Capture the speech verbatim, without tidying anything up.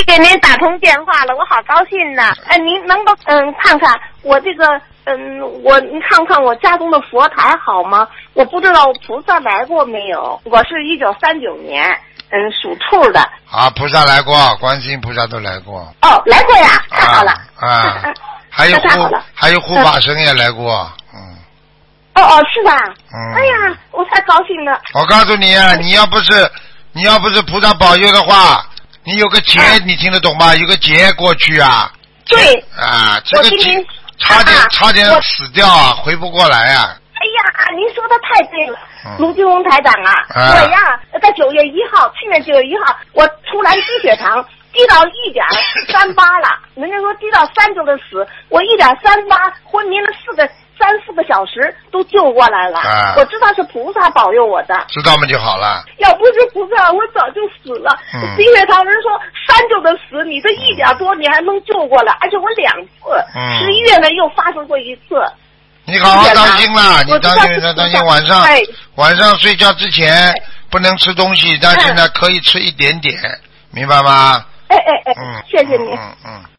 给您打通电话了，我好高兴呐！哎，您能够嗯看看我这个嗯我您看看我家中的佛台好吗？我不知道菩萨来过没有。我是一九三九年嗯属兔的。 啊，菩萨来过，观世音菩萨都来过。 哦，来过呀，太好了。 啊，啊还有护还有护法神也来过，嗯。 哦哦，是吧？ 嗯。 哎呀，我太高兴了。 我告诉你，你要不是你要不是菩萨保佑的话，你有个劫，你听得懂吗？有个劫过去啊。 对。 啊，这个劫差点差点死掉啊，回不过来啊。 哎呀，您说的太对了，卢金红台长啊， 啊我呀在九月一号，去年九月一号，我突然低血糖低到一点三八了，人家说低到三就得死，我一点三八昏迷了四个三四个小时都救过来了， 啊、 我知道是菩萨保佑我的， 知道吗就好了。 要不是菩萨，我早就死了。 嗯、 低血糖人说三就得死，你这一点多你还能救过来，而且我两次，十、嗯、一月呢又发生过一次。 你好好当心啦！你当心，当心晚上、 哎、 晚上睡觉之前不能吃东西，但是呢、哎、可以吃一点点，明白吗？ 哎哎哎，嗯、谢谢你。 嗯嗯。